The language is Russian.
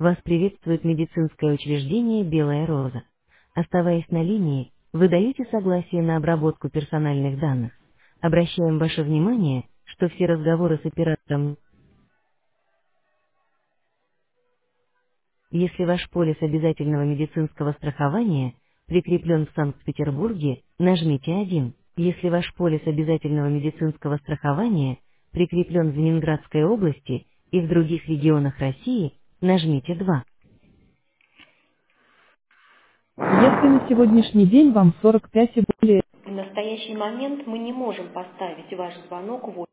Вас приветствует медицинское учреждение «Белая роза». Оставаясь на линии, вы даете согласие на обработку персональных данных. Обращаем ваше внимание, что все разговоры с оператором, если ваш полис обязательного медицинского страхования прикреплен в Санкт-Петербурге, нажмите 1. Если ваш полис обязательного медицинского страхования прикреплен в Ленинградской области и в других регионах России, нажмите 2. Если на сегодняшний день вам 45 и более. В настоящий момент мы не можем поставить ваш звонок в